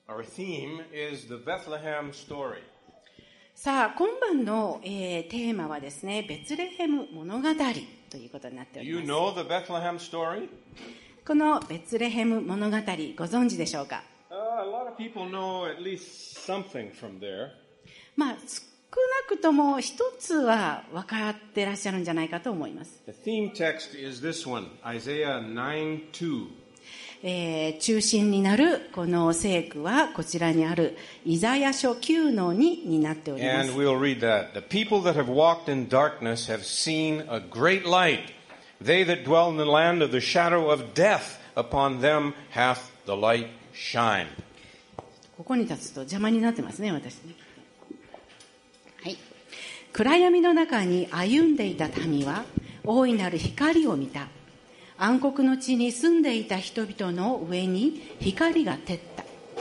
Our theme is the Bethlehem story. さあ、今晩の、テーマはですね、ベツレヘム物語ということになっており You ます。 know the Bethlehem story? このベツレヘム物語、ご存知でしょうか？ A lot of people know at least something from there. まあ、少なくとも一つは分かってらっしゃるんじゃないかと思います。 The theme text is this one, Isaiah 9:2. 中心になるこの聖句はこちらにあるイザヤ書 9:2 になっております。 And we'll read that. The people that have walked in darkness have seen a great light. They that dwell in the land of the shadow of death, upon them hath the light shine. ここに立つと邪魔になってますね、私ね。はい。暗闇の中に歩んでいた民は大いなる光を見た。暗黒の地に住んでいた人々の上に光が照った。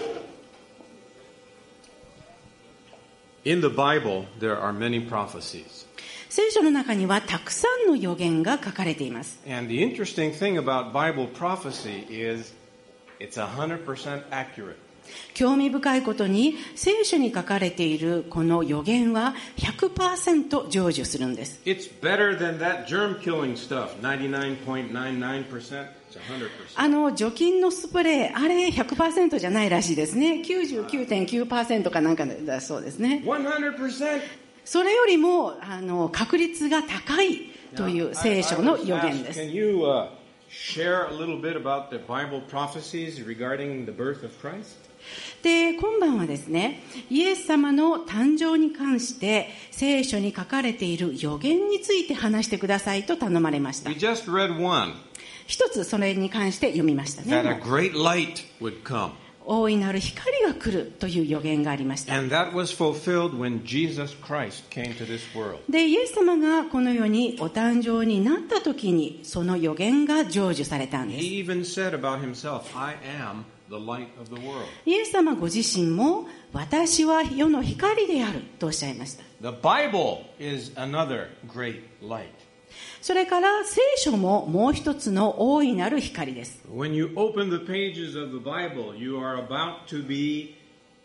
In the Bible, there are many prophecies. 聖書の中にはたくさんの予言が書かれています。 And the interesting thing about Bible prophecy is it's 100% accurate. 興味深いことに聖書に書かれているこの予言は 100% 成就するんです。 It's better than that germ-killing stuff, 99.99%. It's 100%. 除菌のスプレー、あれ 100% じゃないらしいですね。 99.9% かなんかだそうですね。 100%. それよりも確率が高いという聖書の予言です。 Can you share a little bit about the Bible prophecies regarding the birth of Christ? で、今晩はですね、イエス様の誕生に関して聖書に書かれている予言について話してくださいと頼まれました。 We just read one, 一つそれに関して読みました that a ね。 great light would come. 大いなる光が来るという予言がありました。 And that was fulfilled when Jesus Christ came to this world. で、イエス様がこの世にお誕生になった時にその予言が成就されたんです。 He even said about himself, I am the light of the world. イエス様ご自身も私は世の光であるとおっしゃいました。 The Bible is another great light. それから聖書ももう一つの大いなる光です。 When you open the pages of the Bible, you are about to be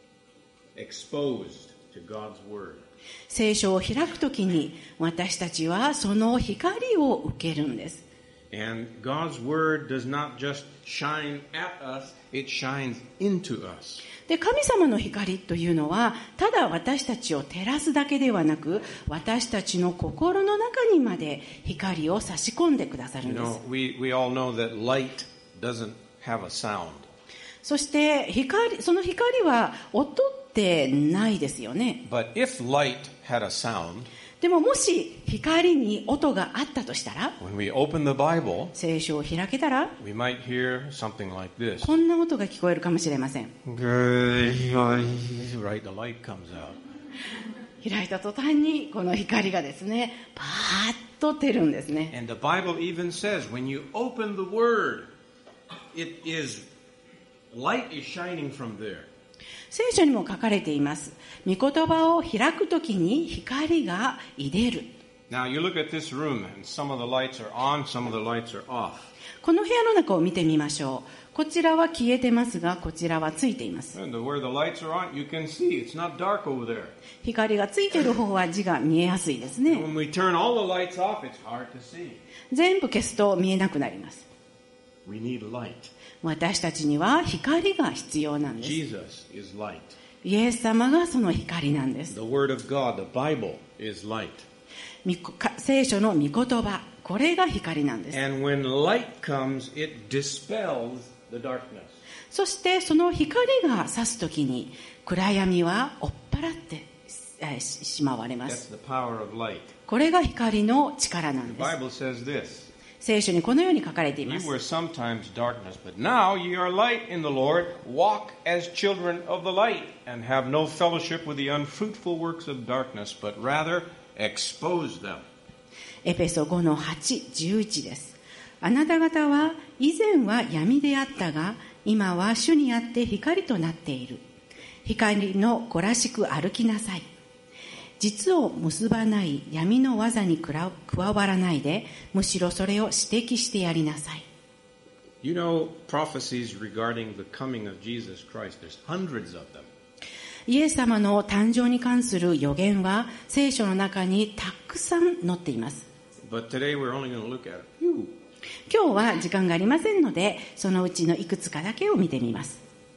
exposed to God's Word. 聖書を開くときに私たちはその光を受けるんです。 And God's Word does not just shine at us, it shines into us. で、神様の光というのはただ私たちを照らすだけではなく、私たちの心の中にまで光を差し込んでくださるん You です。 know, we all know that light doesn't have a sound. そしてその光は音ってないですよね。 But if light had a sound, でももし光に音があったとしたら、 when we open the Bible, 聖書を開けたら we might hear something like this. こんな音が聞こえるかもしれません。 Right, the light comes out. 開いた途端にこの光がですね、パーッと照るんですね。 And the Bible even says when you open the Word, light is shining from there. 聖書にも書かれています。御言葉を開くときに光が出る。 Now you look at this room and some of the lights are on, some of the lights are off. この部屋の中を見てみましょう。こちらは消えてますが、こちらはついています。 And where the lights are on, you can see it's not dark over there. 光がついている方は字が見えやすいですね。 When we turn all the lights off, it's hard to see. 全部消すと見えなくなります。 We need light. 私たちには光が必要なんです。 Jesus is light. イエス様がその光なんです。 The Word of God, the Bible, is light. 聖書の御言葉、これが光なんです。 And when light comes, it dispels the darkness. そしてその光が差すときに暗闇は追っ払ってしまわれま That's す。 the power of light. これが光の力なん The です。 Bible says this. 聖書にこのように書かれてい You ます。 were sometimes darkness, but now ye are light in the Lord. Walk as children of the light, and have no fellowship with the unfruitful works of darkness, but rather expose them. エペソ5の8、11です。あなた方は以前は闇であったが、今は主にあって光となっている。光の子らしく歩きなさい。実を結ばない闇の技に加わらないで、むしろそれを指摘してやりなさい。 You know prophecies regarding the coming of Jesus Christ. There's hundreds of them. イエス様の誕生に関する予言は聖書の中にたくさん載っています。 But today we're only going to look at a few. 今日は時間がありませんので、そのうちのいくつかだけを見てみます。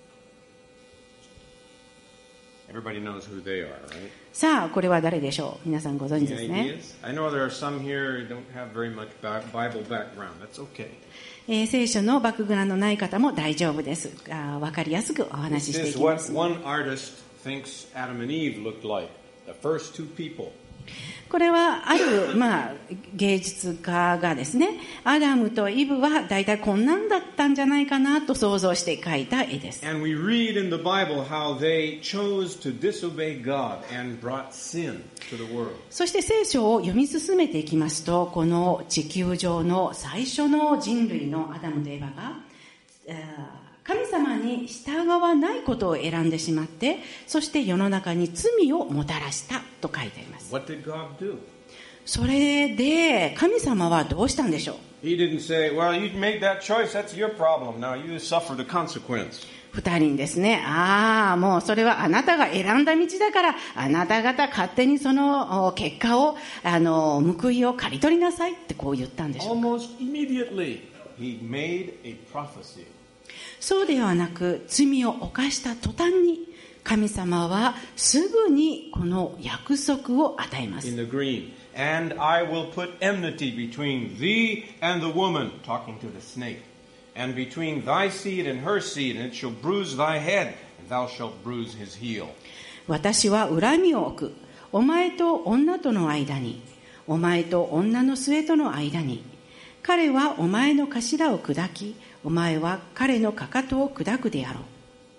Everybody knows who they are, right? さあ、これは誰でしょう。皆さんご存知です Any ね。 ideas? I know there are some here who don't have very much Bible background. That's okay. 聖書のバックグラウンドない方も大丈夫です。わかりやすくお話ししてい This きま is す。 what one artist thinks Adam and Eve looked like. The first two people. これはある、芸術家がですね、アダムとイブは大体こんなんだったんじゃないかなと想像して描いた絵です。 And we read in the Bible how they chose to disobey God and brought sin to the world. そして聖書を読み進めていきますと、この地球上の最初の人類のアダムとエバが、神様に従わないことを選んでしまって、そして世の中に罪をもたらしたと書いてあります。 What did God do? それで神様はどうしたんでしょう。 He didn't say, well, you made that choice, that's your problem. Now you suffer the consequence. 二人にですね、もうそれはあなたが選んだ道だから、あなた方勝手にその結果を、報いを刈り取りなさいってこう言ったんでしょうか。 Almost immediately, he made a prophecy. そうではなく、罪を犯した途端に、神様はすぐにこの約束を与えます。 In the green. And I will put enmity between thee and the woman, talking to the snake, and between thy seed and her seed, and it shall bruise thy head, and thou shalt bruise his heel. 私は恨みを置く。お前と女との間に、お前と女の末との間に。彼はお前の頭を砕き、お前は彼のかかとを砕くであろう。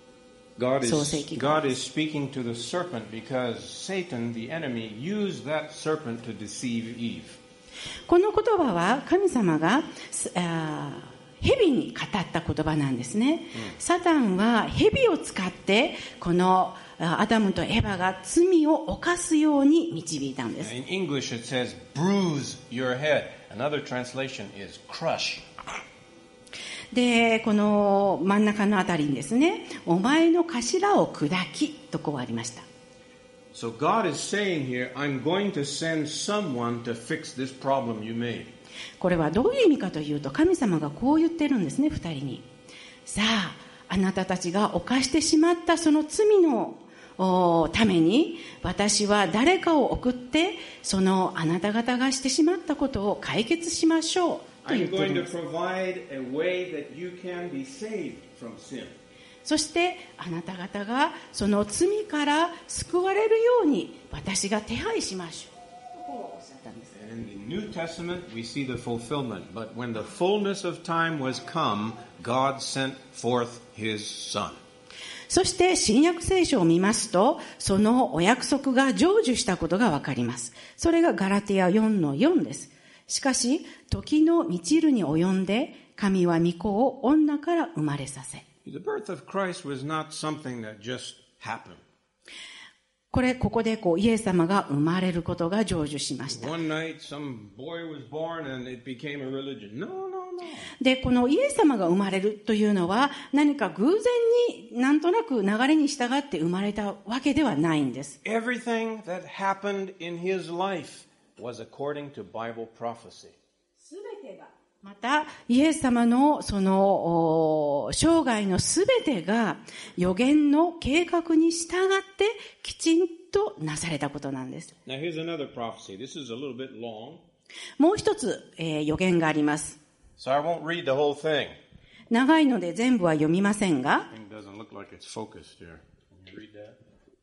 God is speaking to the serpent because Satan, the enemy, used that serpent to deceive Eve. この言葉は神様が蛇に語った言葉なんですね。サタンは蛇を使ってこのアダムとエバが罪を犯すように導いたんです。 In English it says bruise your head. Another translation is crush. で、この真ん中のあたりにですね、お前の頭を砕きとこうありました。 So God is saying here, I'm going to send someone to fix this problem you made. これはどういう意味かというと、神様がこう言ってるんですね、二人に。さあ、あなたたちが犯してしまったその罪のために、私は誰かを送って、そのあなた方がしてしまったことを解決しましょう。 I'm going to provide a way that you can be saved from sin. そしてあなた方がその罪から救われるように私が手配しましょう。こうおっしゃったんです。 And in the New Testament we see the fulfillment. But when the fullness of time was come, God sent forth His Son. そして新約聖書を見ますと、そのお約束が成就したことがわかります。それがガラテヤ 4:4 です。しかし、時の満ちるに及んで、神は御子を女から生まれさせ。 The birth of Christ was not something that just happened. ここでイエス様が生まれることが成就しました。 One night some boy was born and it became a religion. No. で、このイエス様が生まれるというのは、何か偶然になんとなく流れに従って生まれたわけではないんです。 Everything that happened in his life was according to Bible prophecy. すべてが、またイエス様のその生涯のすべてが予言の計画に従ってきちんとなされたことなんです。 Now here's another prophecy. This is a little bit long. もう一つ、予言があります。 So I won't read the whole thing. 長いので全部は読みませんが。 It doesn't look like it's focused here. Can you read that?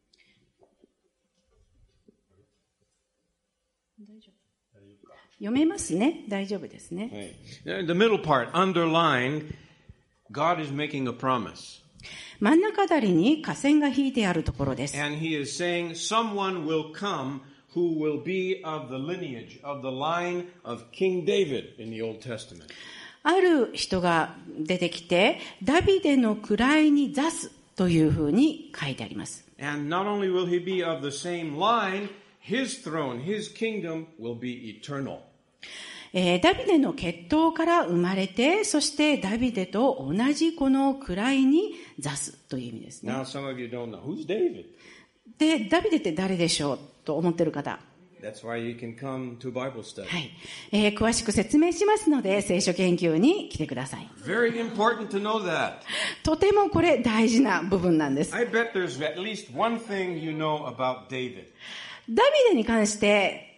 読めますね。大丈夫ですね。 The middle part, underlined, God is making a promise. 真ん中あたりに下線が引いてあるところです。 And he is saying someone will come who will be of the lineage, of the line of King David in the Old Testament. ある人が出てきて、ダビデの位に座すというふうに書いてあります。 And not only will he be of the same line, his throne, his kingdom will be eternal. ダビデの血統から生まれて、そしてダビデと同じこの位に座すという意味ですね。 Now some of you don't know. Who's David? で、ダビデって誰でしょうと思っている方。 That's why you can come to Bible study. はい。詳しく説明しますので、聖書研究に来てください。 Very important to know that. とてもこれ大事な部分なんです。 I bet there's at least one thing you know about David. ダビデに関して、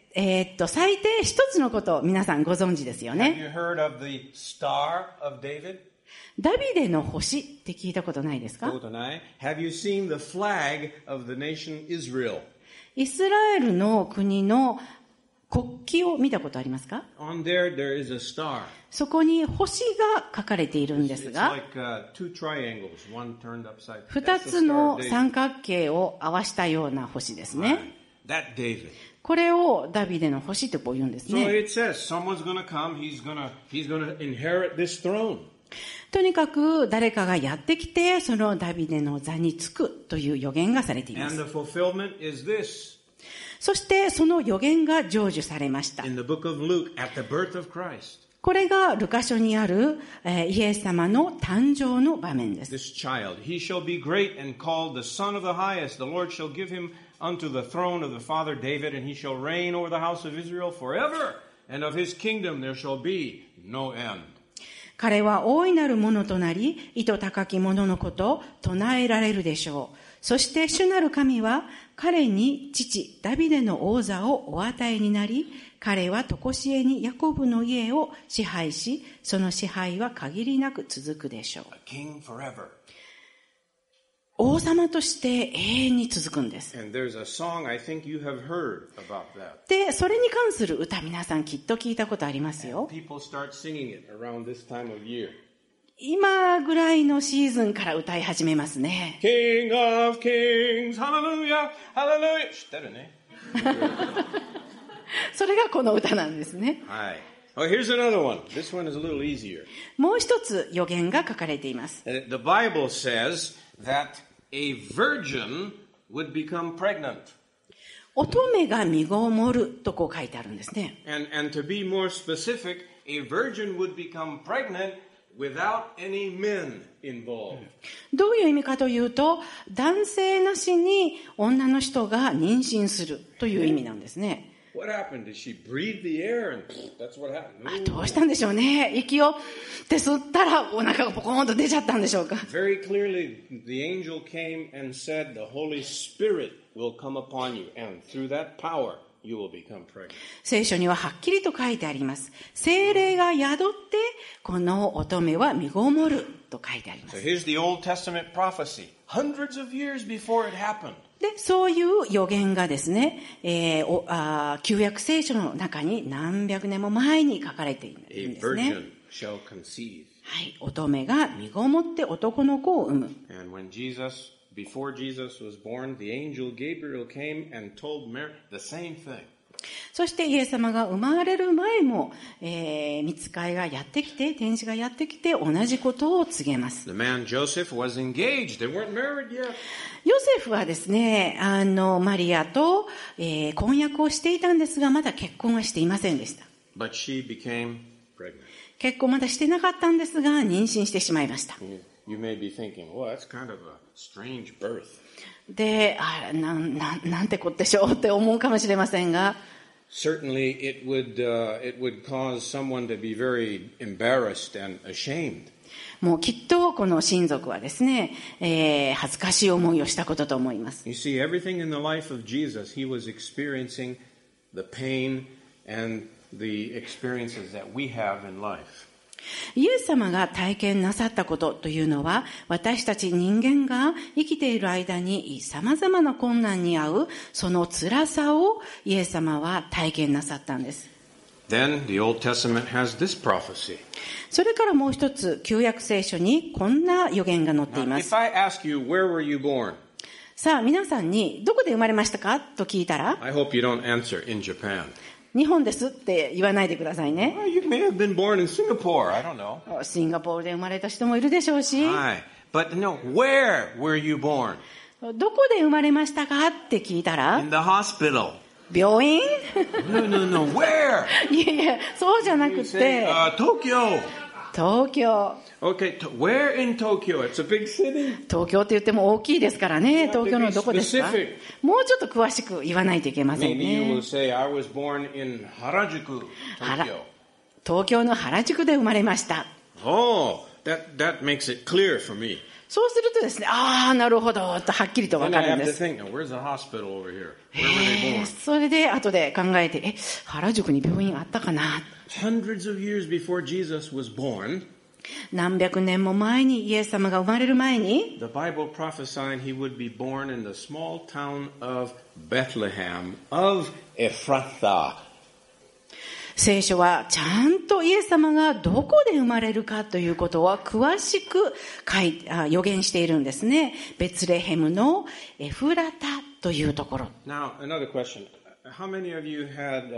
最低一つのことを皆さんご存知ですよ Have ね。 you heard of the Star of David? ダビデの星って聞いたことないですか？ Have you seen the flag of the nation Israel? イスラエルの国の国旗を見たことありますか？ On there is a star. そこに星が書かれているんです It's が、 like two triangles, one turned upside. 二 That's the つ Star の of David. 三角形を合わしたような星ですね。 That David. これをダビデの星ってこう言うんです So ね。 it says someone's going to come. He's going to inherit this throne. とにかく誰かがやってきて、そのダビデの座につくという予言がされていま And す。 the fulfillment is this. そしてその予言が成就されました。 In the book of Luke, at the birth of Christ, これがルカ書にある、イエス様の誕生の場面です。 this child, he shall be great and called the Son of the Highest. The Lord shall give him unto the throne of the father David, and he shall reign over the house of Israel forever. And of his kingdom there shall be no end. 彼は大いなるものとなり、意図高きもののこと唱えられるでしょう。そして主なる神は彼に父ダビデの王座をお与えになり、彼は常しえにヤコブの家を支配し、その支配は限りなく続くでしょう。 A king forever. 王様として永遠に続くんです。 And there's a song I think you have heard about that. で、それに関する歌皆さんきっと聞いたことありますよ。 People start singing it around this time of year. 今ぐらいのシーズンから歌い始めますね。 King of kings, hallelujah, hallelujah. 知ってるね。 それがこの歌なんですね。 はい。Oh, here's another one. This one is a little easier. もう一つ予言が書かれています。 The Bible says that a virgin would become pregnant. 乙女が身ごもるとこう書いてあるんですね。 And to be more specific, a virgin would become pregnant without any men involved. どういう意味かというと、男性なしに女の人が妊娠するという意味なんですね。 What happened? Did she breathe the air and that's what happened? どうしたんでしょうね。息をって吸ったらお腹がポコーンと出ちゃったんでしょうか。 Very clearly, the angel came and said, the Holy Spirit will come upon you, and through that power, you will become pregnant. 聖書にははっきりと書いてあります。聖霊が宿って、この乙女は身ごもると書いてありま So す。 here's the Old Testament prophecy, hundreds of years before it happened. で、そういう予言がですね、旧約聖書の中に何百年も前に書かれているん A ですね。 virgin shall conceive. はい、乙女が身ごもって男の子を産む。 And before Jesus was born, the angel Gabriel came and told Mary the same thing. そしてイエス様が生まれる前も、御使いがやってきて、天使がやってきて同じことを告げます。 The man Joseph was engaged. They weren't married yet. ヨセフはですね、マリアと、婚約をしていたんですが、まだ結婚はしていませんでした。 But she became pregnant. 結婚まだしてなかったんですが、妊娠してしまいました。 You may be thinking, well, that's kind of a strange birth. で、なんてことでしょうって思うかもしれませんが、 Certainly, it would cause someone to be very embarrassed and ashamed. もうきっとこの親族はですね、恥ずかしい思いをしたことと思います。 You see, everything in the life of Jesus, he was experiencing the pain and the experiences that we have in life. イエス様が体験なさったことというのは、私たち人間が生きている間に様々な困難に遭うその辛さをイエス様は体験なさったんです。 Then the Old Testament has this prophecy. それからもう一つ、旧約聖書にこんな予言が載ってい Now, ま if す。 I ask you, where were you born? さあ皆さんにどこで生まれましたかと聞いたら、 I hope you don't answer in Japan. 日本ですって言わないでくださいね。 Well, you may have been born in Singapore. I don't know. シンガポールで生まれた人もいるでしょうし、 Hi. But no, where were you born? どこで生まれましたかって聞いたら、 In the hospital. 病院 No. Where? いやいや、そうじゃなく You say, て、 Tokyo. 東京。 Okay, where in Tokyo? It's a big city. 東京って言っても大きいですからね。東京のどこですか？ Specific. もうちょっと詳しく言わないといけません Maybe you ね will。say, I was born in Harajuku, Tokyo. 東京の原宿で生まれました。 Oh, that makes it clear for me. そうするとですね、ああ、なるほど、とはっきりとわ Then か I るん have で to す。 think, now, where's the hospital over here? Where were they born? それで後で考えて、原宿に病院あったかな？ Hundreds of years before Jesus was born, 何百年も前にイエス様が生まれる前に、 the Bible prophesied he would be born in the small town of Bethlehem of Ephrathah. 聖書はちゃんとイエス様がどこで生まれるかということは詳しく予言しているんですね。ベツレヘムのエフラタというところ。 Now, another question. How many of you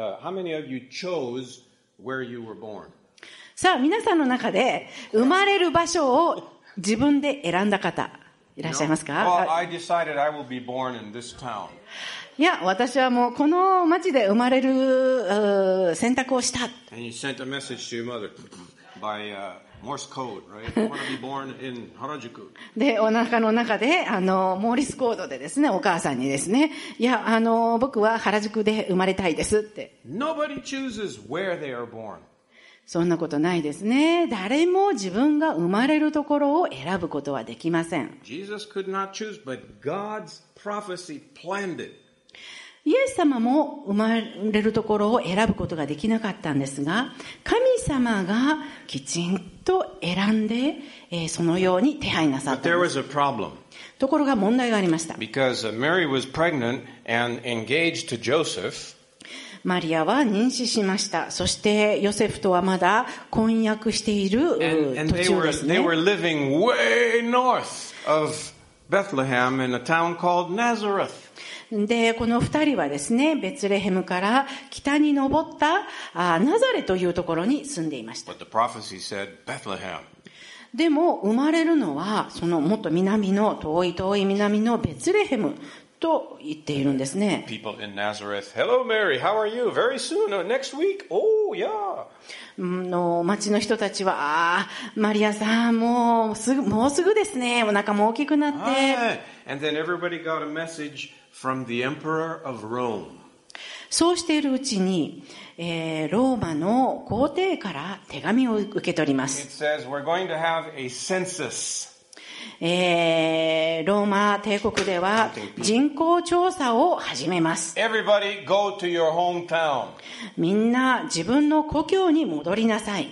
chose where you were born? さあ、皆さんの中で生まれる場所を自分で選んだ方いらっしゃいますか？ Well, I decided I will be born in this town. いや、私はもうこの町で生まれる選択をした。 And you sent a message to your mother by Morse code, right? I want to be born in Harajuku. で、お腹の中で、モーリスコードでですね、お母さんにですね、いや、僕は原宿で生まれたいですって。 Nobody chooses where they are born. そんなことないですね。誰も自分が生まれるところを選ぶことはできません。 Jesus could not choose, but God's prophecy planned it. イエス様も生まれるところを選ぶことができなかったんですが、神様がきちんと選んで、そのように手配なさっ But た there んです。 was a problem ところが問題がありました。 because Mary was pregnant and engaged to Joseph. マリアは妊娠しました。そしてヨセフとはまだ婚約している And 途中ですね。 they were living way north of Bethlehem in a town called Nazareth. で、この二人はですね、ベツレヘムから北に登ったナザレというところに住んでいました。 But the prophecy said Bethlehem. でも生まれるのはそのもっと南の遠い南のベツレヘムと言っているんですね。 People in Nazareth, hello Mary, how are you? Very soon, next week? Oh, yeah. の町の人たちは、マリアさん、もうすぐですね。お腹も大きくなって。 Hi. And then everybody got a message from the Emperor of Rome. そうしているうちに、ローマの皇帝から手紙を受け取りま It す。 says we're going to have a census. ローマ帝国では人口調査を始めます。 Everybody go to your hometown. みんな自分の故郷に戻りなさい。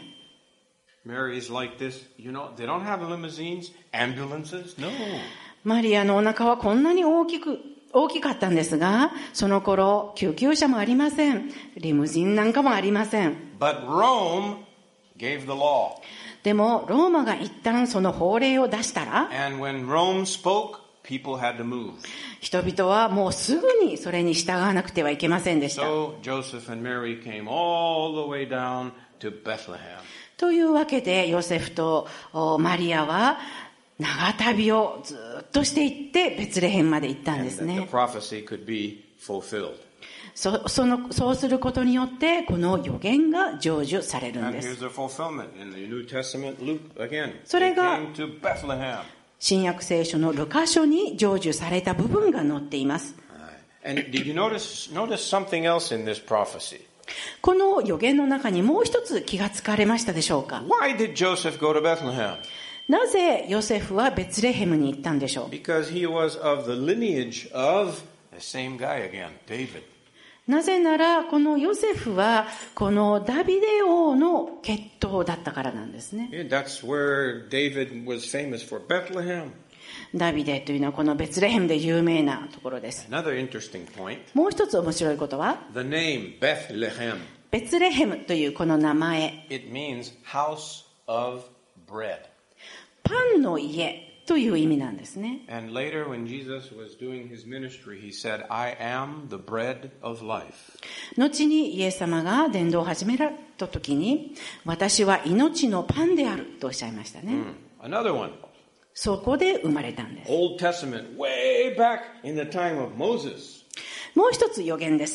Mary's like this. You know, they don't have limousines, ambulances. No. マリアのお腹はこんなに大きかったんですが、その頃救急車もありません。リムジンなんかもありません。 But Rome gave the law. でもローマが一旦その法令を出したら、 And when Rome spoke, people had to move. 人々はもうすぐにそれに従わなくてはいけませんでした。 So Joseph and Mary came all the way down to Bethlehem. というわけでヨセフとマリアは長旅をずっとしていってベツレヘムまで行ったん And です that the ね。 prophecy could be fulfilled. そうすることによってこの予言が成就されるん And です here's。the fulfillment in the New Testament, Luke again. それ They が came to Bethlehem. 新約聖書のルカ書に成就された部分が載っています。 And did you notice something else in this prophecy? この予言の中にもう一つ気がつかれましたでしょうか？ Why did Joseph go to Bethlehem? なぜヨセフはベツレヘムに行ったんでしょう？ Because he was of the lineage of the same guy again, David. なぜならこのヨセフはこのダビデ王の血統だったからなんですね。 Yeah, that's where David was famous for, Bethlehem. ダビデというのはこのベツレヘムで有名なところです。 Another interesting point, もう一つ面白いことは、 the name Bethlehem. ベツレヘムというこの名前、 It means house of bread. パンの家という意味なんですね。 And later when Jesus was doing his ministry, he said, I am the bread of life. 後にイエス様が伝道を始められた時に、私は命のパンであるとおっしゃいましたね。 Another one, そこで生まれたんです。 Old Testament, way back in the time of Moses. もう一つ予言です。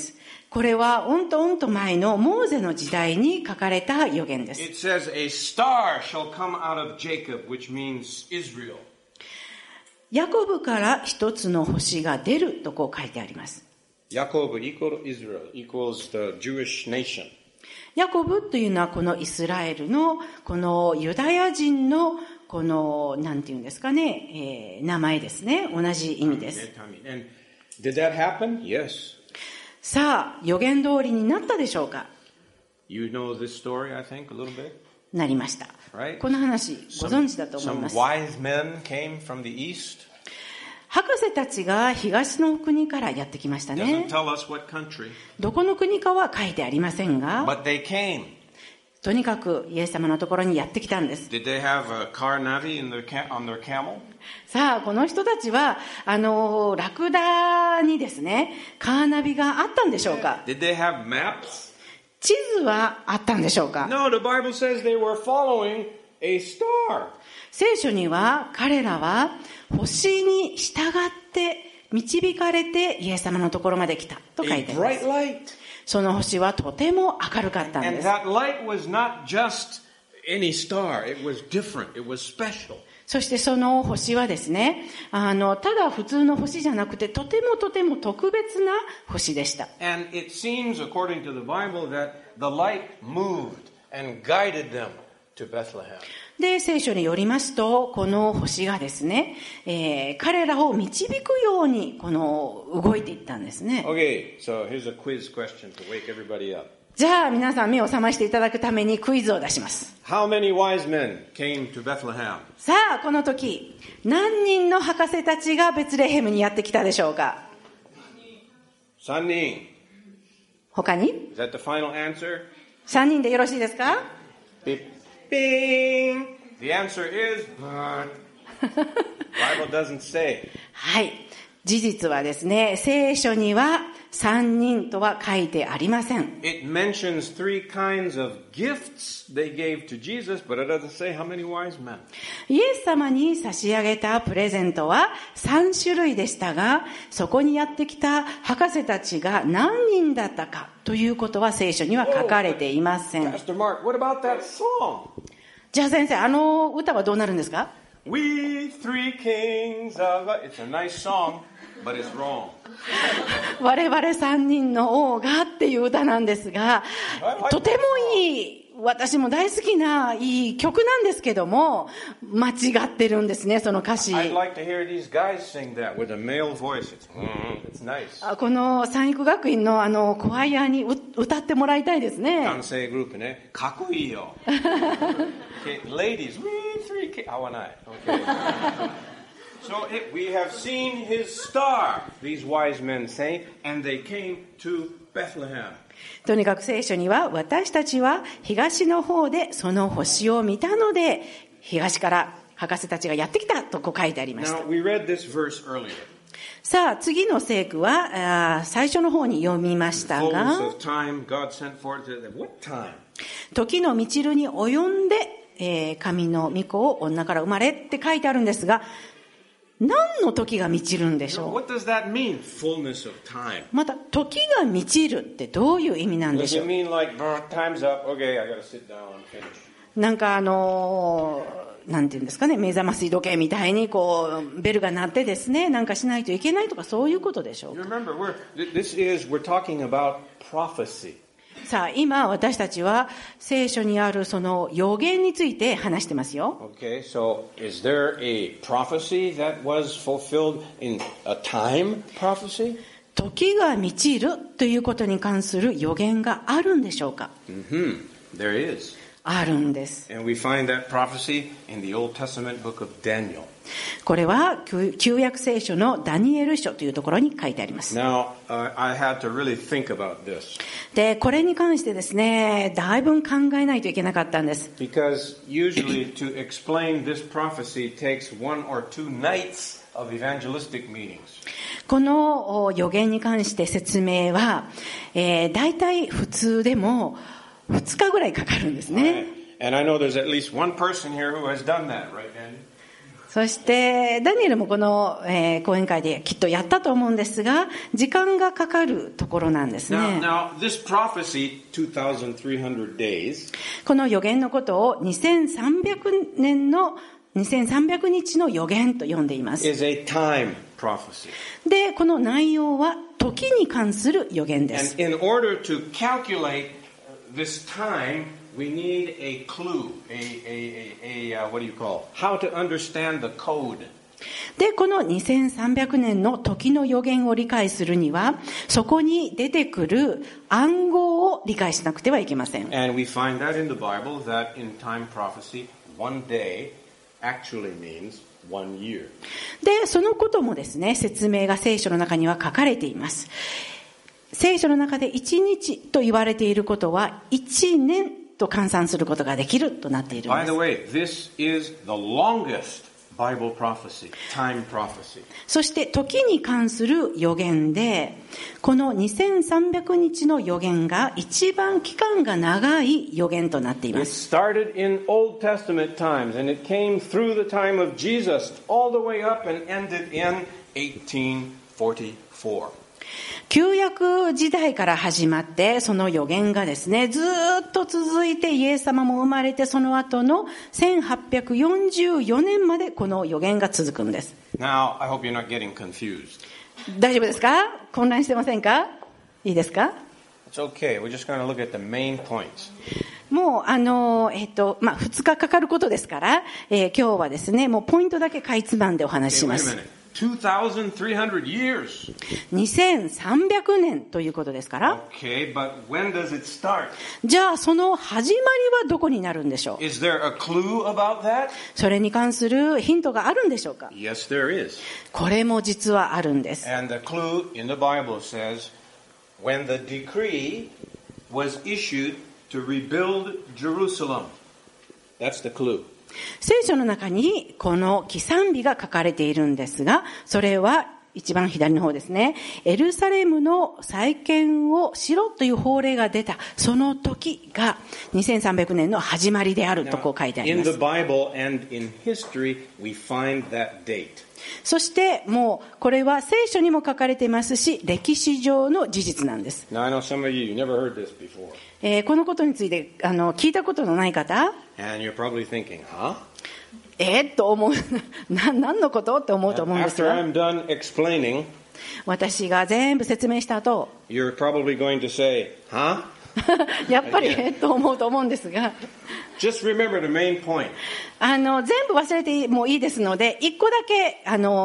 これはうんと前のモーゼの時代に書かれた預言です。 It says, A star shall come out of Jacob, which means Israel. ヤコブから一つの星が出るとこう書いてあります。 Jacob equals Israel, equals the Jewish nation. ヤコブというのはこのイスラエルのこのユダヤ人のこのなんていうんですかね、名前ですね。同じ意味です。 And did that happen? Yes. さあ、預言通りになったでしょうか？ You know this story, I think, a little bit? なりました。 Right? この話ご存知だと思いま Some す。 wise men came from the east. 博士たちが東の国からやってきました Doesn't ね。 tell us what country, どこの国かは書いてありませんが、 but they came. とにかくイエス様のところにやってきたんです。 Did they have a carnavi on their camel? さあ、この人たちは、ラクダにですね、カーナビがあったんでしょうか？ Did they have maps? 地図はあったんでしょうか？ No, the Bible says they were following a star. 聖書には彼らは星に従って導かれてイエス様のところまで来たと書 A いてあります。 bright light. その星はとても明るかったん And です。 that light was not just any star. It was different. It was special. そしてその星はですね、ただ普通の星じゃなくてとても特別な星でした。 And it seems, according to the Bible, that the light moved and guided them to Bethlehem. で、聖書によりますと、この星がですね、彼らを導くように動いていったんですね。 Okay, so here's a quiz question to wake everybody up. じゃあ皆さん目を覚ましていただくためにクイズを出します。 How many wise men came to Bethlehem? さあ、この時、何人の博士たちがベツレヘムにやってきたでしょうか 3人. 他に Is that the final answer? 3人でよろしいですか？ Beep, bing. The answer is, Bible doesn't say. はい。事実はですね、聖書には3人とは書いてありません。 It mentions 3 kinds of gifts they gave to Jesus, but it doesn't say how many wise men. イエス様に差し上げたプレゼントは3種類でしたが、そこにやってきた博士たちが何人だったかということは聖書には書かれていません。 Pastor Mark, what about that song? じゃあ先生、歌はどうなるんですか？ We three kings of... It's a nice song, but it's wrong. 我々3人の王がっていう歌なんですが、とてもいい、私も大好きないい曲なんですけども、間違ってるんですね、その歌詞。 I'd like to hear these guys sing that with a male voice. It's nice. この三育学院のコワイアに歌ってもらいたいですね。 男性グループね。かっこいいよ。Okay, ladies, we three kings. 合わない。Okay. So we have seen his star, these wise men say, and they came to Bethlehem. とにかく聖書には、私たちは東の方でその星を見たので、東から博士たちがやってきたとこう書いてありました。 Now, we read this verse earlier. さあ、次の聖句は最初の方に読みましたが、 Fullness of time, God sent forth what time? 時の満ちるに及んで、神の御子を女から生まれって書いてあるんですが、何の時が満ちるんでしょう？ What does that mean, fullness of time? また、時が満ちるってどういう意味なんで Does しょ it う？ mean like, time's up, okay, I gotta sit down and finish? なんかなんていうんですかね、目覚まし時計みたいにベルが鳴ってですね、なんかしないといけないとかそういうことでしょうか？ Remember, we're talking about prophecy. さあ、今私たちは聖書にあるその予言について話してますよ。 Okay, so is there a prophecy that was fulfilled in a time prophecy? 時が満ちるということに関する予言があるんでしょうか？ There is. あるんです。 And we find that prophecy in the Old Testament book of Daniel. これは旧約聖書のダニエル書というところに書いてあります。 Now, I had to really think about this. で、これに関してですね、だいぶ考えないといけなかったんです。 Because usually to explain this prophecy takes 1 or 2 nights of evangelistic meetings. この予言に関して説明は、だいたい普通でも2日ぐらいかかるんですね。 And I know there's at least one person here who has done that, right, Danny? そしてダニエルもこの、講演会できっとやったと思うんですが、時間がかかるところなんですね。 Now, this prophecy, 2,300 days, この予言のことを2300日の予言と呼んでいます。 is a time prophecy. で、この内容は時に関する予言です。 And in order to calculate this time, we need a clue, what do you call, how to understand the code. で、この2300年の時の予言を理解するには、そこに出てくる暗号を理解しなくてはいけません。 And we find that in the Bible that in time prophecy, one day actually means one year. で、そのこともですね、説明が聖書の中には書かれています。聖書の中で1日と言われていることは、1年と換算することができるとなっているんです。 By the way, this is the longest Bible prophecy, time prophecy. そして時に関する予言で、この2300日の予言が一番期間が長い予言となっていま It す。 started in Old Testament times and it came through the time of Jesus all the way up and ended in 1844. 旧約時代から始まって、その予言がですね、ずーっと続いてイエス様も生まれて、その後の1844年までこの予言が続くんです。 Now, I hope you're not getting confused. 大丈夫ですか？混乱してませんか？いいですか？ It's okay. We're just going to look at the main points. もう2日かかることですから、今日はですね、もうポイントだけかいつまんでお話しし Okay, ま wait a す。 minute. 2,300 years. 2300年ということですから、 Okay, but when does it start? じゃあその始まりはどこになるんでしょう？ Is there a clue about that? それに関するヒントがあるんでしょうか？ Yes, there is. これも実はあるんです。 And the clue in the Bible says, when the decree was issued to rebuild Jerusalem. That's the clue. 聖書の中にこの起算日が書かれているんですが、それは一番左の方ですね。エルサレムの再建をしろという法令が出たその時が2300年の始まりであるとこう書いてありま In the す。 Bible and in history, we find that date. そしてもうこれは聖書にも書かれていますし、歴史上の事実なんです。 Now, I know some of you never heard this before. このことについて聞いたことのない方、 And you're probably thinking, huh? と思う何のことって思うと思うんです After が、 I'm done explaining, 私が全部説明した後 you're probably going to say, huh? やっぱりと思うと思うんですが、 Just remember the main point. 全部忘れてもいいですので、一個だけ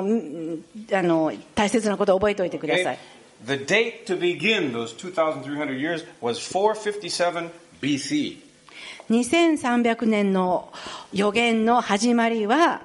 大切なことを覚えておいてください。 The date to begin those 2,300 years was 457 BC. 2300年の予言の始まりは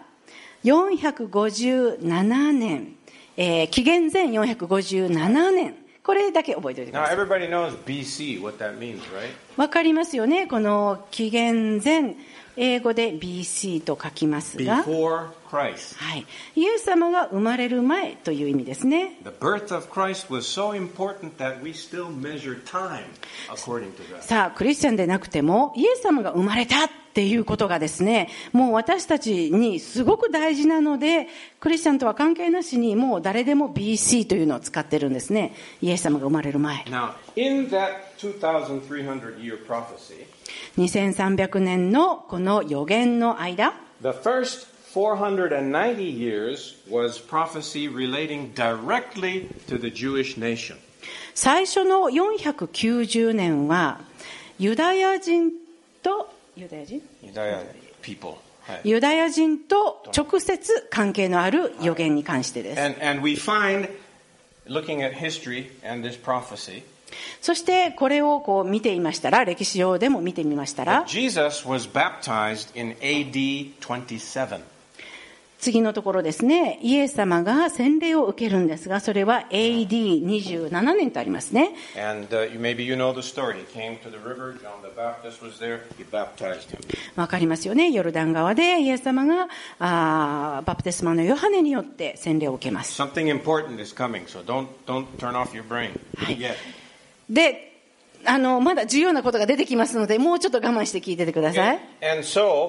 457年、紀元前457年、これだけ覚えておいてく Now, ださい。 everybody knows BC, what that means, right? わかりますよね。この紀元前、英語で BC と書きますが、 Before Christ. はい、イエス様が生まれる前という意味ですね。 The birth of Christ was so important that we still measure time according to that. さあ、クリスチャンでなくてもイエス様が生まれたっていうことがですね、もう私たちにすごく大事なので、クリスチャンとは関係なしにもう誰でも BC というのを使ってるんですね。イエス様が生まれる前。 Now, in that 2,300 year prophecy, 2300年のこの予言の間、 the first 490 years was prophecy relating directly to the Jewish nation. 最初の490年はユダヤ人とユダヤ人 Judea people. ユダヤ人と直接関係のある予言に関してです。 And we find, looking at history and this prophecy, そしてこれをこう見ていましたら、歴史上でも見てみましたら、 that Jesus was baptized in AD 27. 次のところですね、イエス様が洗礼を受けるんですが、それは AD27 年とありますね。 And maybe you know the story. He came to the river. John the Baptist was there. He baptized him. わかりますよね。ヨルダン川でイエス様がバプテスマのヨハネによって洗礼を受けます。 Something important is coming, so don't turn off your brain yet. で、まだ重要なことが出てきますので、もうちょっと我慢して聞いててください。 And so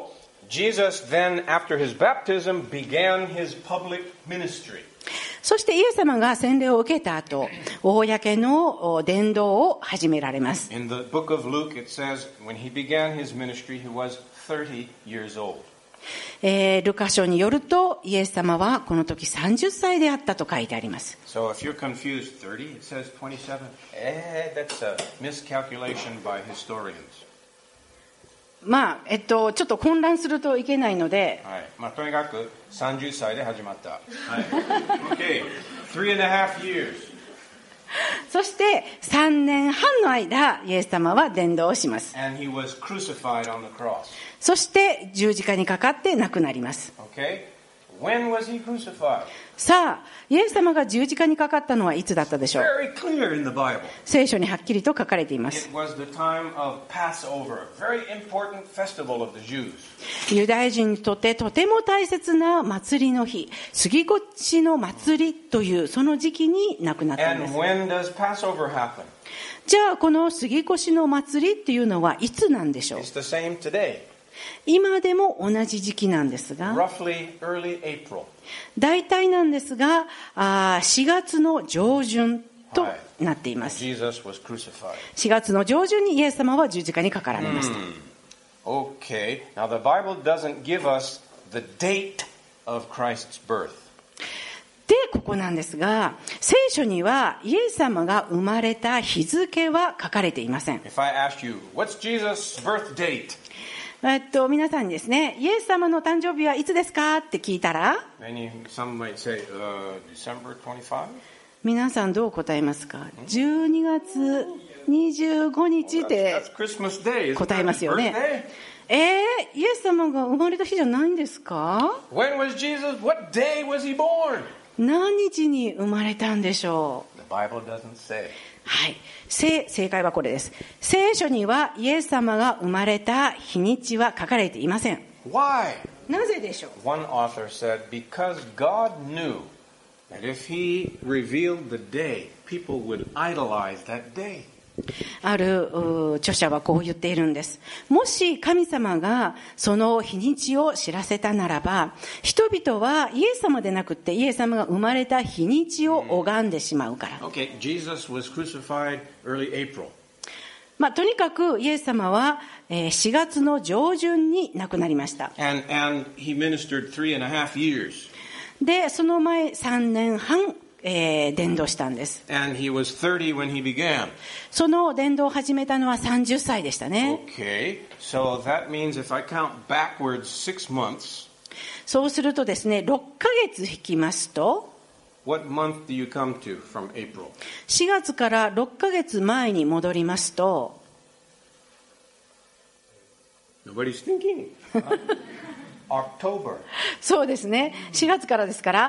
Jesus then, after his baptism, began his public ministry. そしてイエス様が洗礼を受けた後、公の伝道を始められます。 In the book of Luke, it says, when he began his ministry, he was 30 years old. ルカ書によると、イエス様はこの時30歳であったと書いてあります。 So if you're confused, 30, it says 27. That's a miscalculation by historians. まあ、ちょっと混乱するといけないので、 はい。まあ、とにかく30歳で始まった。はい。Okay. 3.5 years. そして3年半の間、イエス様は伝道をします。 And he was crucified on the cross. そして十字架にかかって亡くなります。 Okay. When was he crucified? さあ、イエス様が十字架にかかったのはいつだったでしょう。 Very clear in the Bible. 聖書にはっきりと書かれています。 It was the time of Passover, a very important festival of the Jews. ユダヤ人にとってとても大切な祭りの日、杉越の祭りというその時期に亡くなったんで And す。 when does Passover happen? じゃあこの杉越の祭りっていうのはいつなんでしょう。 It's the same today. 今でも同じ時期なんですが、 Roughly early April. 大体なんですが、4月の上旬となっています。 Jesus was crucified. 4月の上旬にイエス様は十字架にかかられました。 Okay. Now the Bible doesn't give us the date of Christ's birth. で、ここなんですが、聖書にはイエス様が生まれた日付は書かれていません。 If I asked you, what's Jesus' birth date? 皆さんにですね、イエス様の誕生日はいつですかって聞いたら、 Some might say, December 25? 皆さんどう答えますか？ 12月25日って That's Christmas Day. Isn't 答え that ま his すよね。 birthday? イエス様が生まれた日じゃないんですか？ When was Jesus? What day was he born? 何日に生まれたんでしょう？ The Bible doesn't say. はい。正解はこれです。聖書にはイエス様が生まれた日にちは書かれていません。 Why? なぜでしょう？ One author said, because God knew that if he revealed the day, people would idolize that day. ある著者はこう言っているんです。もし神様がその日にちを知らせたならば、人々はイエス様でなくってイエス様が生まれた日にちを拝んでしまうから。 Okay, Jesus was crucified early April. とにかくイエス様は4月の上旬に亡くなりました。 And he ministered 3.5 years. で、その前3年半伝道したんです。 And he was 30 when he began. その伝道を始めたのは30歳でしたね。 Okay, so that means if I count backwards 6 months, そうするとですね、6ヶ月引きますと、 what month do you come to from April? 4月から6ヶ月前に戻りますと、 Nobody's thinking. October. そうですね、4月からですから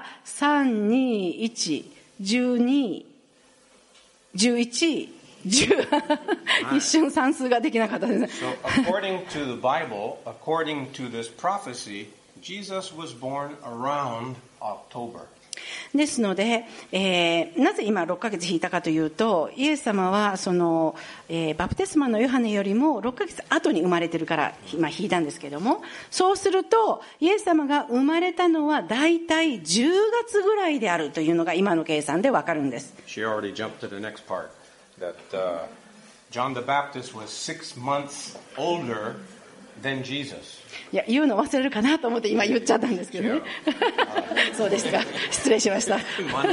、3、2、1、12、11、10、一瞬算数ができなかったですね。 So according to the Bible, according to this prophecy, Jesus was born around October. ですので、なぜ今6ヶ月引いたかというと、イエス様はその、バプテスマのヨハネよりも6ヶ月後に生まれてるから今引いたんですけども、そうするとイエス様が生まれたのはだいたい10月ぐらいであるというのが今の計算でわかるんです。 She already jumped to the next part, that John the Baptist was 6 months older than Jesus. いや、言うの忘れるかなと思って今言っちゃったんですけどね。そうですか。失礼しました。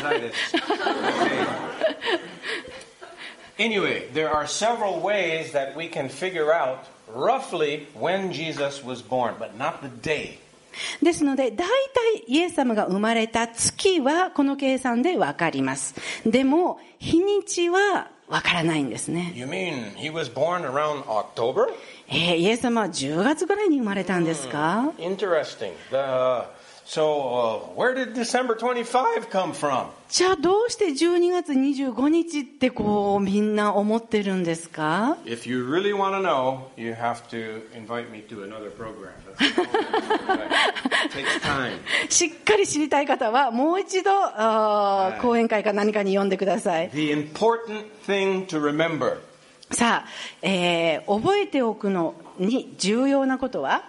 Anyway, there are several ways that we can figure out roughly when Jesus was born, but not the day. ですので、大体イエス様が生まれた月はこの計算でわかります。でも、日にちはわからないんですね。 You mean he was born around October? イエス様は10月ぐらいに生まれたんですか？ Interesting. So, where did December 25 come from? じゃあどうして12月25日ってこうみんな思ってるんですか？ If you really want to know, you have to invite me to another program. It takes time. しっかり知りたい方はもう一度講演会か何かに呼んでください。 The important thing to remember. さあ、覚えておくのに重要なことは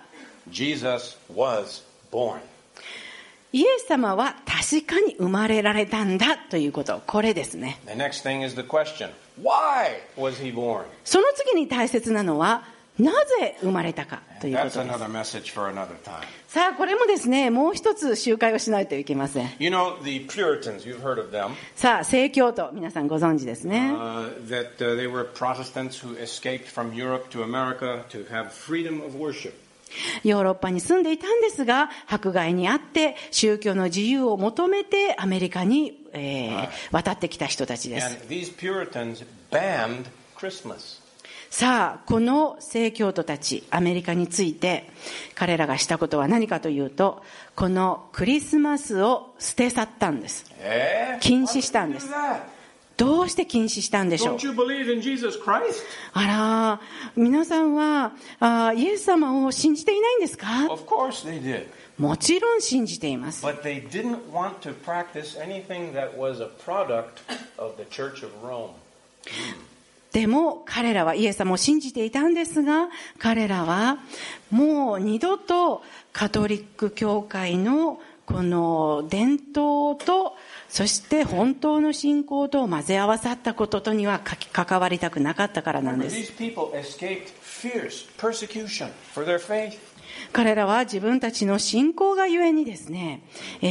Jesus was born. イエス様は確かに生まれられたんだということ、これですね。 The next thing is the question, why was he born? その次に大切なのは、なぜ生まれたかということ That's です。 another message for another time. さあ、これもですね、もう一つ集会をしないといけません。 You know, the Puritans, you've heard of them, さあ、正教徒、皆さんご存知ですね。 that they were Protestants who escaped from Europe to America to have freedom of worship. ヨーロッパに住んでいたんですが、迫害にあって宗教の自由を求めてアメリカに、渡ってきた人たちです。 And these Puritans banned Christmas. さあ、この正教徒たち、アメリカについて彼らがしたことは何かというと、このクリスマスを捨て去ったんです。禁止したんです。どうして禁止したんでしょう。 Don't you believe in Jesus Christ? あら、皆さんはイエス様を信じていないんですか？ Of course they did. もちろん信じています。 But they didn't want to practice anything that was a product of the Church of Rome. でも彼らはイエス様を信じていたんですが、彼らはもう二度とカトリック教会のこの伝統と、そして本当の信仰と混ぜ合わさったこととには関わりたくなかったからなんです。 These people escaped fierce persecution for their faith. 彼らは自分たちの信仰がゆえにですね、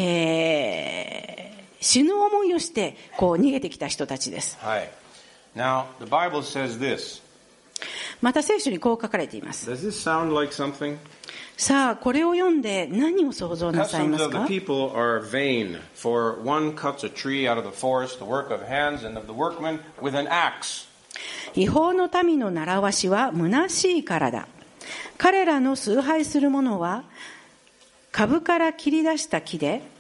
死ぬ思いをしてこう逃げてきた人たちです。 はい。Now, the Bible says this. また聖書にこう書かれています。 Does this sound like something? さあ、これを読んで何を想像なさい Customs ます of the か？ people are vain, for one cuts a tree out of the forest, the work of hands, and of the workman with an axe. 違法の民の習わしは虚しいからだ。彼らの崇拝する者は林から切り出した木で、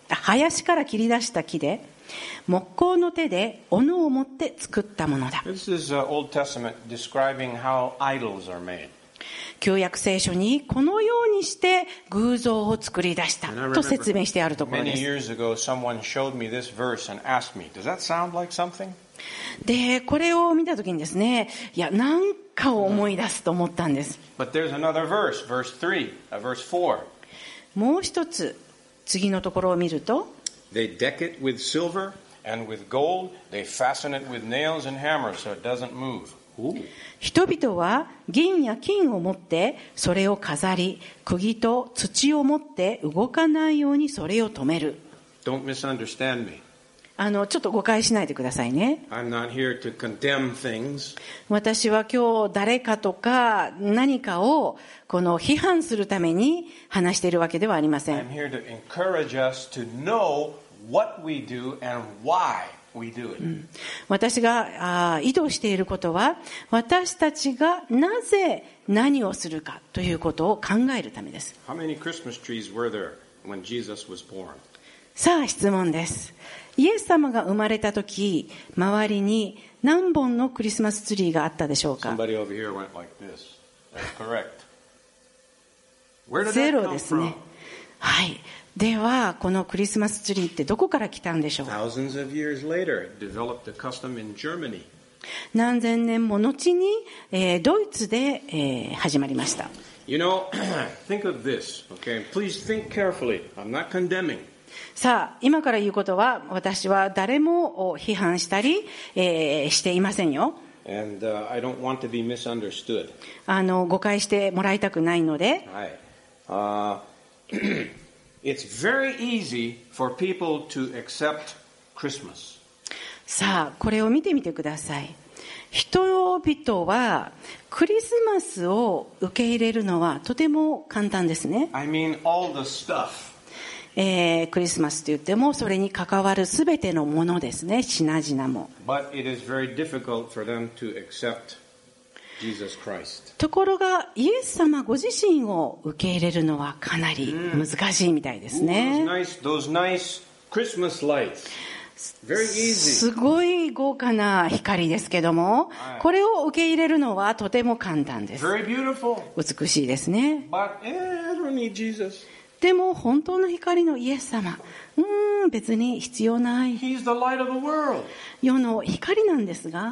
木工の手で斧を持って作ったものだ。 This is Old Testament describing how idols are made. 旧約聖書にこのようにして偶像を作り出したと説明してあるところで Many す。 years ago, someone showed me this verse and asked me, does that sound like something? で、これを見たときにですね、いや、なんかを思い出すと思ったんです。 But there's another verse, verse 4. もう一つ、次のところを見ると、 They deck it with silver and with gold. They fasten it with nails and hammers so it doesn't move. Ooh. 人々は銀や金を持ってそれを飾り、釘と土を持って動かないようにそれを止める。 Don't misunderstand me. ちょっと誤解しないでくださいね。 I'm not here to condemn things. 私は今日誰かとか何かをこの批判するために話しているわけではありません。 I'm here to encourage us to know what we do and why we do it. 私が意図していることは、私たちがなぜ何をするかということを考えるためです。 How many Christmas trees were there when Jesus was born? さあ質問です。イエス様が生まれた時、周りに何本のクリスマスツリーがあったでしょうか？ Somebody over here went like this. That's correct. Where did ゼ that ロ come ですね。 from? はい。では、このクリスマスツリーってどこから来たんでしょうか？ Thousands of years later, it developed a custom in Germany. 何千年も後に、ドイツで、始まりました。 You know, think of this, okay? Please think carefully. I'm not condemning. さあ、今から言うことは、私は誰も批判したり、していませんよ。 And I don't want to be misunderstood. 誤解してもらいたくないので、 It's very easy for people to accept Christmas. さあ、これを見てみてください。人々はクリスマスを受け入れるのはとても簡単ですね。 I mean all the stuff. クリスマスと言ってもそれに関わるすべてのものですね、品々も。 But it is very difficult for them to accept Jesus Christ. ところがイエス様ご自身を受け入れるのはかなり難しいみたいですね。 Those nice Christmas lights. Very easy. すごい豪華な光ですけども、これを受け入れるのはとても簡単です。 Very beautiful. 美しいですね。 But I don't need Jesus. でも本当の光のイエス様、別に必要ない。 He's the light of the world. 世の光なんですが、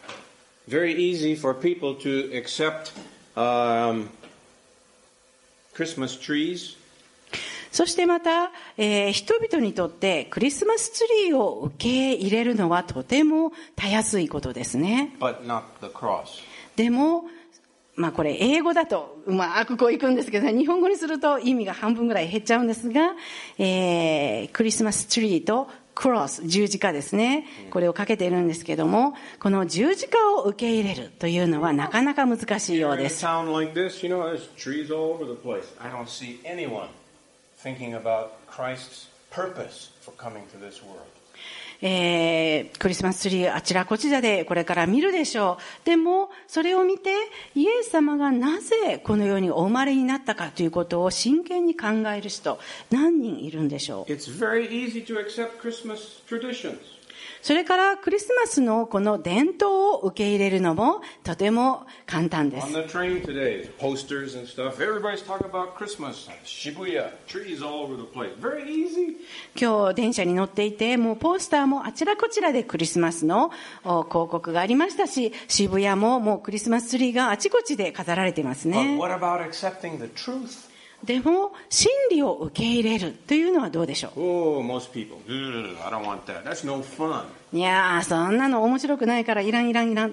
Very easy for people to accept Christmas trees. そしてまた、人々にとってクリスマスツリーを受け入れるのはとてもたやすいことですね。 But not the cross. でも、これ英語だとうまくこういくんですけどね、日本語にすると意味が半分ぐらい減っちゃうんですが、クリスマスツリーとクロス、十字架ですね。これをかけているんですけども、この十字架を受け入れるというのはなかなか難しいようです。 In a town like this, there's trees all over the place. I don't see anyone thinking about Christ's purpose for coming to this world. クリスマスツリーあちらこちらでこれから見るでしょう。でもそれを見てイエス様がなぜこの世にお生まれになったかということを真剣に考える人何人いるんでしょう。 It's very easy to accept Christmas traditions. それからクリスマスのこの伝統を受け入れるのもとても簡単です。 On the train today, posters and stuff. Everybody's talking about Christmas. Shibuya, trees all over the place. Very easy. 今日電車に乗っていて、もうポスターもあちらこちらでクリスマスの広告がありましたし、渋谷ももうクリスマスツリーがあちこちで飾られています But ね。 what about accepting the truth? でも真理を受け入れるというのはどうでしょう。 Oh, most people. I don't want that. That's no fun. いやー、そんなの面白くないからいらん。 And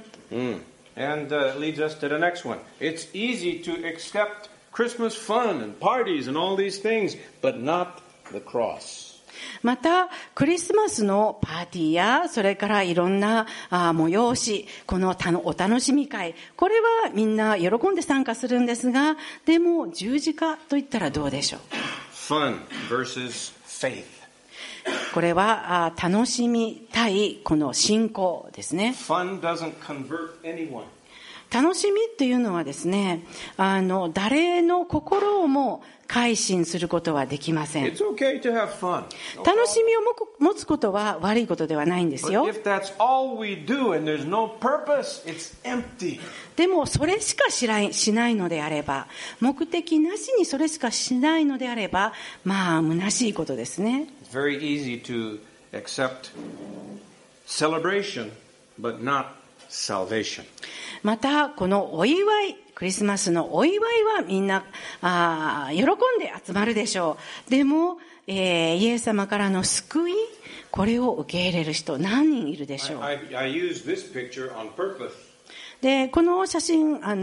leads us to the next one. It's easy to accept Christmas fun and parties and all these things, but not the cross. またクリスマスのパーティーやそれからいろんな催し、このお楽しみ会、これはみんな喜んで参加するんですが、でも十字架といったらどうでしょう。 Fun versus faith. これは楽しみ対この信仰ですね。 Fun doesn't convert anyone. 楽しみというのはですね、誰の心をも改心することはできません。 It's okay to have fun. 楽しみを持つことは悪いことではないんですよ。 But if that's all we do and there's no purpose, it's empty. でもそれしかしないのであれば、目的なしにそれしかしないのであれば、虚しいことですね。 It's very easy to accept celebration, but not salvation. またこのお祝い、クリスマスのお祝いはみんな喜んで集まるでしょう。でも、イエス様からの救い、これを受け入れる人何人いるでしょう。 I use this picture on purpose. でこの写真わ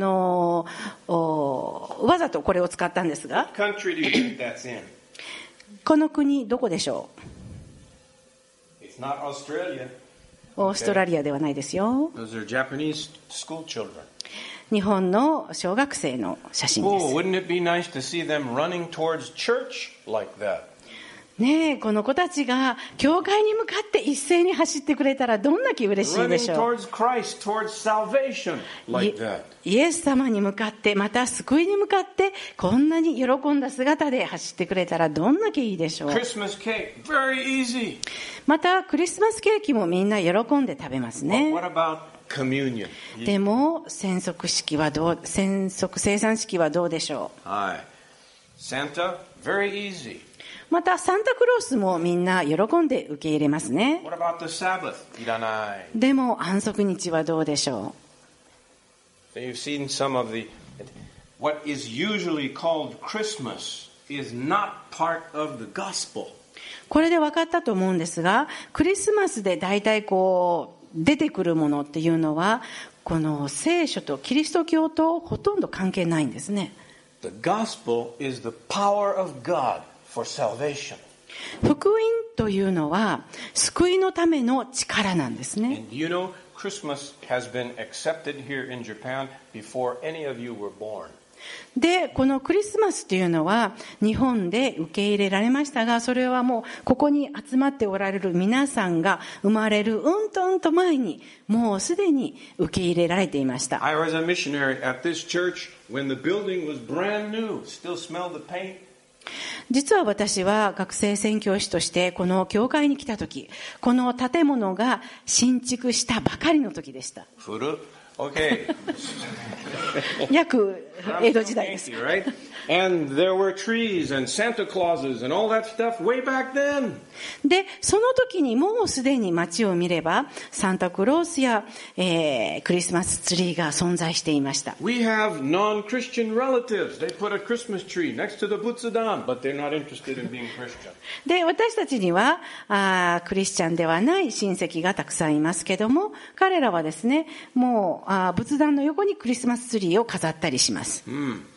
ざとこれを使ったんですが、 What country do you think that's in? この国どこでしょう。 It's not Australia. オーストラリアではないですよ。 Those are Japanese school children. 日本の小学生の写真で Oh, す。 wouldn't it be nice to see them running towards church like that? ねえ、この子たちが教会に向かって一斉に走ってくれたらどんな気嬉しいで Running しょう。 towards Christ, towards salvation like that. イエス様に向かって、また救いに向かってこんなに喜んだ姿で走ってくれたらどんだけいいでしょう。 Christmas cake, very easy. またクリスマスケーキもみんな喜んで食べますね。 What about communion? でも生産式はどうでしょう。 Hi. Santa, very easy. またサンタクロースもみんな喜んで受け入れますね。 What about the Sabbath? いらない。 でも安息日はどうでしょ So you've seen some of the, what is usually called Christmas is not part of the gospel. う。これで分かったと思うんですが、クリスマスで大体出てくるものっていうのはこの聖書とキリスト教とほとんど関係ないんですね。 The gospel is the power of God for salvation. 福音というのは救いのための力なんですね。 And you know, Christmas has been accepted here in Japan before any of you were born. で、このクリスマスというのは日本で受け入れられましたが、それはもうここに集まっておられる皆さんが生まれるうんと前にもうすでに受け入れられていました。 I was a missionary at this church when the building was brand new. Still smell the paint. 実は私は学生宣教師としてこの教会に来た時、この建物が新築したばかりの時でした。 Furu. Okay. 約 I'm 江戸 still 時代です。 Yankee, right? And there were trees and Santa Clauses and all that stuff way back then. で、その時にもうすでに街を見れば、サンタクロースや、クリスマスツリーが存在していました。 We have non-Christian relatives. They put a Christmas tree next to the Butsudan, but they're not interested in being Christian. で、私たちにはクリスチャンではない親戚がたくさんいますけども、彼らはですね、もう仏壇の横にクリスマスツリーを飾ったりします。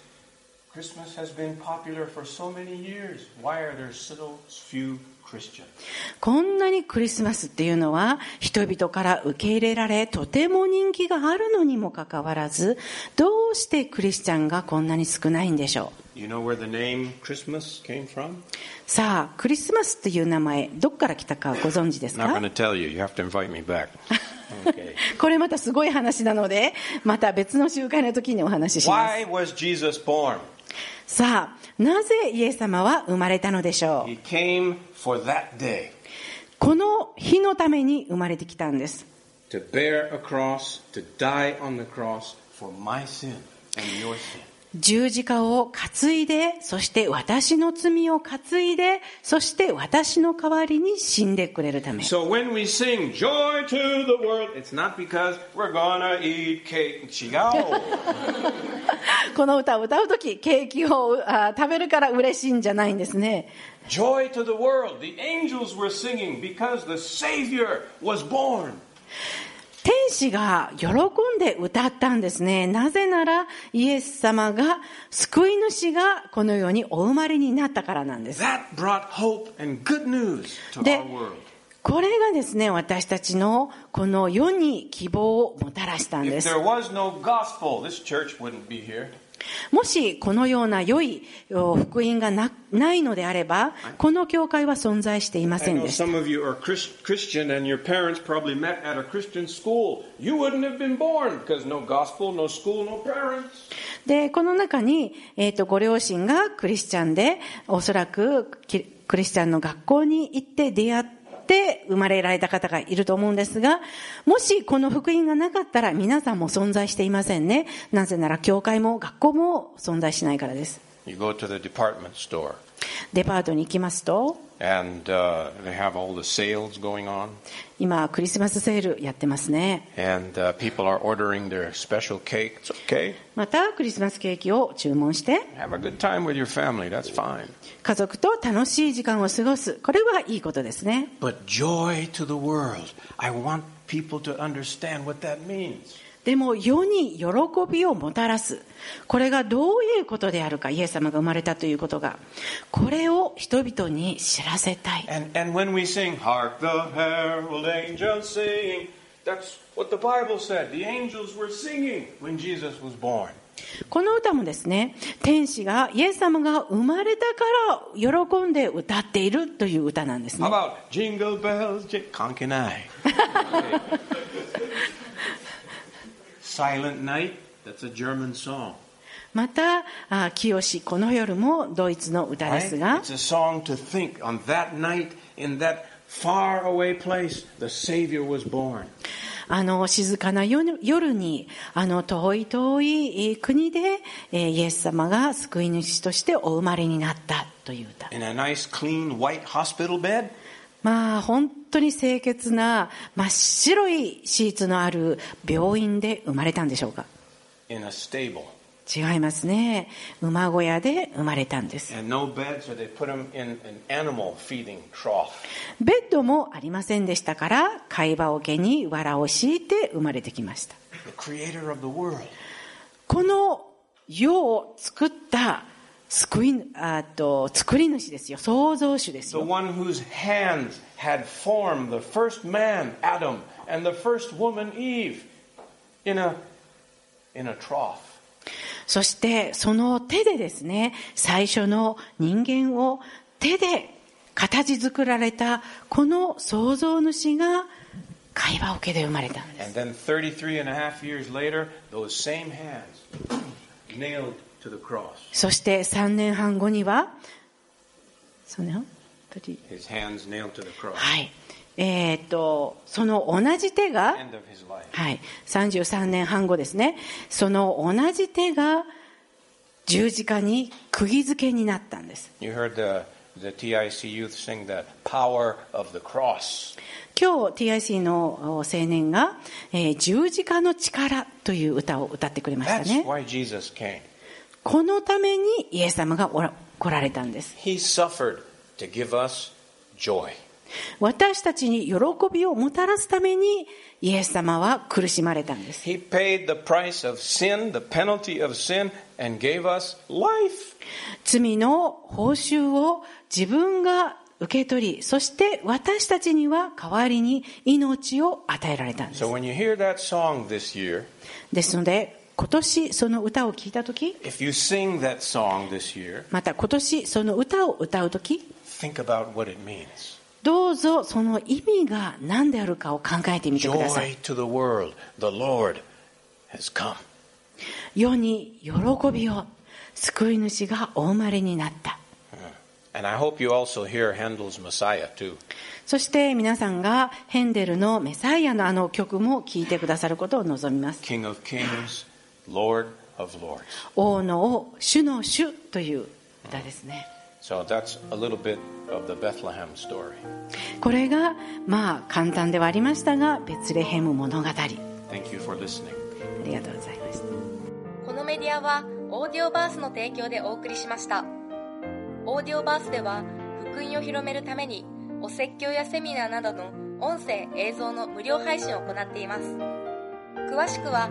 Christmas has been popular for so many years. Why are there so few Christians? こんなにクリスマスっていうのは人々から受け入れられ、とても人気があるのにもかかわらず、どうしてクリスチャンがこんなに少ないんでしょう。 You know where the name Christmas came from? さあ、クリスマスっていう名前、どっから来たかご存知です I'm not か？ going to tell you. You have to invite me back. Okay. これまたすごい話なので、また別の集会の時にお話しします。 Why was Jesus born? さあ、なぜイエス様は生まれたのでしょう。 He came for that day この日のために生まれてきたんです。 to bear a cross, to die on the cross for my sin and your sin. 十字架を担いで、そして私の罪を担いで、そして私の代わりに死んでくれるため。 So when we sing joy to the world, it's not because we're gonna eat cake. 違う。 この歌を歌うとき、ケーキを食べるから嬉しいんじゃないんですね。 Joy to the world. The angels were singing because the Savior was born. 天使が喜んで歌ったんですね。なぜならイエス様が、救い主がこの世にお生まれになったからなんです。 That brought hope and good news to で our world. これがですね、私たちのこの世に希望をもたらしたん If です。 there was no gospel, this church wouldn't be here. もしこのような良い福音がないのであれば、この教会は存在していま I せん know でした。 some of you are Christian and your parents probably met at a Christian school. You wouldn't have been born because no gospel, no school, no parents. で、この中に、ご両親がクリスチャンで、おそらくクリスチャンの学校に行って出会って生まれられた方がいると思うんですが、もしこの福音がなかったら皆さんも存在していませんね。なぜなら教会も学校も存在しないからです。 You go to the department store デパートに行きますと、 and they have all the sales going on. 今クリスマスセールやってますね。 And people are ordering their special cake. It's okay. またクリスマスケーキを注文して、 Have a good time with your family. That's fine. 家族と楽しい時間を過ごす。これはいいことですね。 But joy to the world. I want people to understand what that means. でも世に喜びをもたらす。これがどういうことであるか、イエス様が生まれたということが、これを人々に知らせたい。 And when we sing, Hark the herald angels sing, that's what the Bible said. The angels were singing when Jesus was born. この歌もですね、天使がイエス様が生まれたから喜んで歌っているという歌なんです How ね。 about Jingle Bells, Conkenai? Silent Night, that's a German song. また、清この夜もドイツの歌で Right? すが、 It's a song to think on that night in that far away place, the Savior was born. 静かな夜に、遠い遠い国で、イエス様が救い主としてお生まれになったという歌。 In a nice, clean, white hospital bed. まあ、本当に清潔な真っ白いシーツのある病院で生まれたんでしょうか。 In a stable. 違いますね。馬小屋で生まれたんです。 And no bed, so they put him in an animal feeding trough. ベッドもありませんでしたから、貝羽桶に藁を敷いて生まれてきました。 The creator of the world. この世を作った作り主ですよ。創造主ですよ。 The one whose hands had formed the first man, Adam, and the first woman, Eve, in a trough. そしてその手でですね、最初の人間を手で形作られたこの創造主が貝羽桶で生まれたんです。 And then 33 and a half years later, those same hands nailed to the cross. そして3年半後には、 His hands nailed to the cross. はい。その同じ手が、 End of his life. はい、33年半後ですね。その同じ手が十字架に釘付けになったんです。 You heard the TIC youth sing the power of the cross. 今日 TIC の青年が、十字架の力という歌を歌ってくれました That's ね。 why Jesus came. このためにイエス様が来られたんです。 He suffered to give us joy. 私たちに喜びをもたらすためにイエス様は苦しまれたんです。 He paid the price of sin, the penalty of sin, and gave us life. 罪の報酬を自分が受け取り、そして私たちには代わりに命を与えられたんです。 So when you hear that song this year, ですので今年その歌を聞いたとき、 if you sing that song this year, また今年その歌を歌うとき、 think about what it means. どうぞその意味が何であるかを考えてみてください。 Joy to the world, the Lord has come. 世に喜びを、救い主がお生まれになった。 And I hope you also hear Handel's Messiah too. そして皆さんがヘンデルのメサイアのあの曲も聴いてくださることを望みます。 King of Kings, Lord of Lords. 王の王、主の主という歌ですね。 So that's a little bit of the Bethlehem story. これがまあ簡単ではありましたが、ベツレヘム物語。あ Thank you for listening. りがとうございました。 このメディアはオーディオバースの提供でお送りしました。オーディオバースでは福音を広めるためにお説教やセミナーなどの音声映像の無料配信を行っています。詳しくは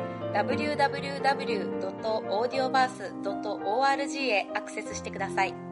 http://www.audioverse.org へアクセスしてください。